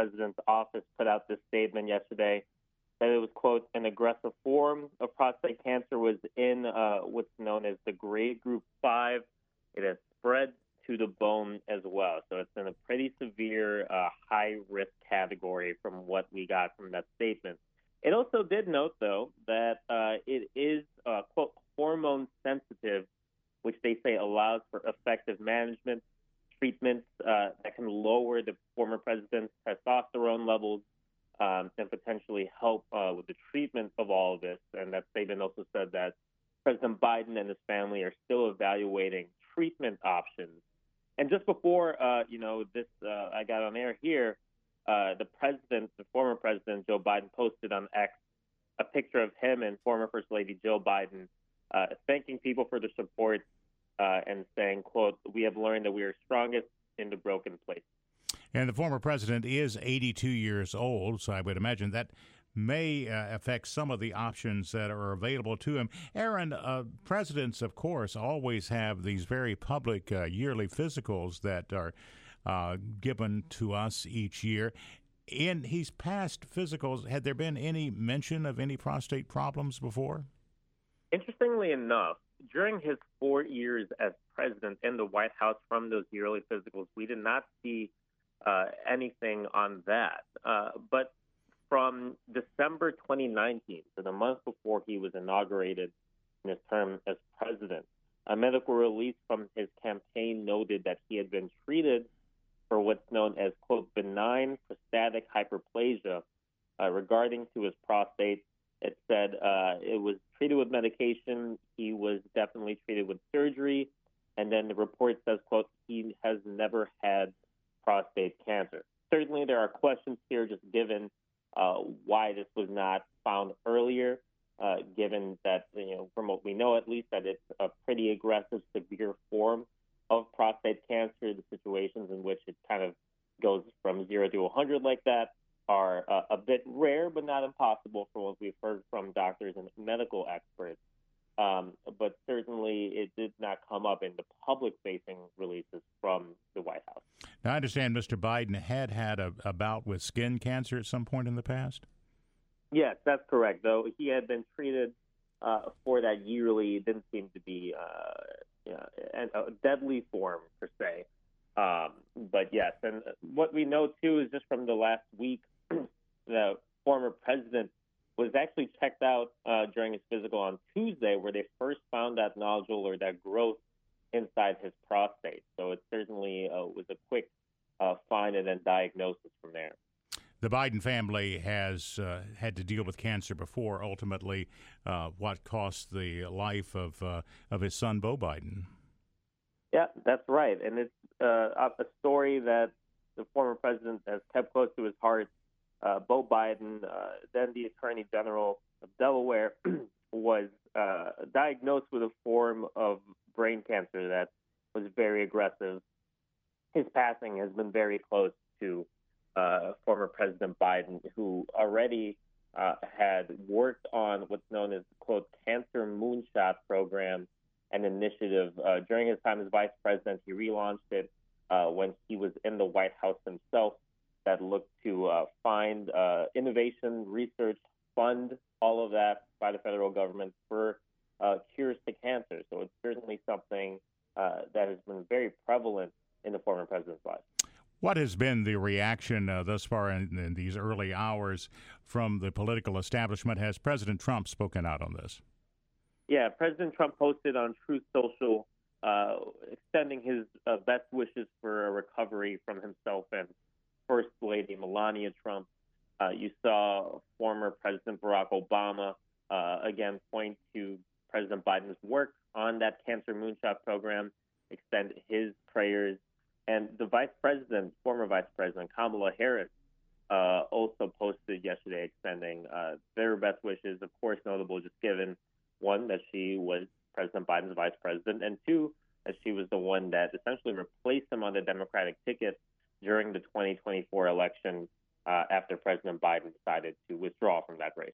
president's office put out this statement yesterday that it was, quote, an aggressive form of prostate cancer was in what's known as the grade group 5. It has spread to the bone as well. So it's in a pretty severe high-risk category from what we got from that statement. It also did note, though, that it is, quote, hormone sensitive, which they say allows for effective management, treatments that can lower the former president's testosterone levels and potentially help with the treatment of all of this. And that statement also said that President Biden and his family are still evaluating treatment options. And just before, I got on air here, the former president, Joe Biden, posted on X a picture of him and former First Lady Jill Biden thanking people for their support and saying, quote, "We have learned that we are strongest in the broken place." And the former president is 82 years old, so I would imagine that may affect some of the options that are available to him. Aaron, presidents, of course, always have these very public yearly physicals that are given to us each year. In his past physicals, had there been any mention of any prostate problems before? Interestingly enough, during his 4 years as president in the White House from those yearly physicals, we did not see anything on that. But from December 2019, so the month before he was inaugurated in his term as president, a medical release from his campaign noted that he had been treated for what's known as, quote, benign prostatic hyperplasia regarding to his prostate. It said it was treated with medication. He was definitely treated with surgery. And then the report says, quote, he has never had prostate cancer. Certainly there are questions here just given why this was not found earlier, given that, from what we know at least, that it's a pretty aggressive, severe form of prostate cancer. The situations in which it kind of goes from 0 to 100 like that are a bit rare, but not impossible from what we've heard from doctors and medical experts. But certainly it did not come up in the public-facing releases from the White House. Now, I understand Mr. Biden had a bout with skin cancer at some point in the past? Yes, that's correct, though he had been treated for that yearly. It didn't seem to be a deadly form, per se. But yes, and what we know, too, is just from the last week, the former president was actually checked out during his physical on Tuesday, where they first found that nodule or that growth inside his prostate. So it certainly was a quick find and then diagnosis from there. The Biden family has had to deal with cancer before. Ultimately, what cost the life of his son, Beau Biden. Yeah, that's right. And it's a story that the former president has kept close to his heart. Beau Biden, then the Attorney General of Delaware, was diagnosed with a form of brain cancer that was very aggressive. His passing has been very close to former President Biden, who already had worked on what's known as, quote, Cancer Moonshot program, an initiative. During his time as vice president, he relaunched it when he was in the White House himself, that looked to find innovation, research, fund all of that by the federal government for cures to cancer. So it's certainly something that has been very prevalent in the former president's life. What has been the reaction thus far in these early hours from the political establishment? Has President Trump spoken out on this? Yeah, President Trump posted on Truth Social extending his best wishes for a recovery from himself and First Lady Melania Trump. You saw former President Barack Obama again point to President Biden's work on that Cancer Moonshot program, extend his prayers. And the former Vice President Kamala Harris, also posted yesterday extending their best wishes, of course notable just given, one, that she was President Biden's vice president, and two, that she was the one that essentially replaced him on the Democratic ticket during the 2024 election after President Biden decided to withdraw from that race.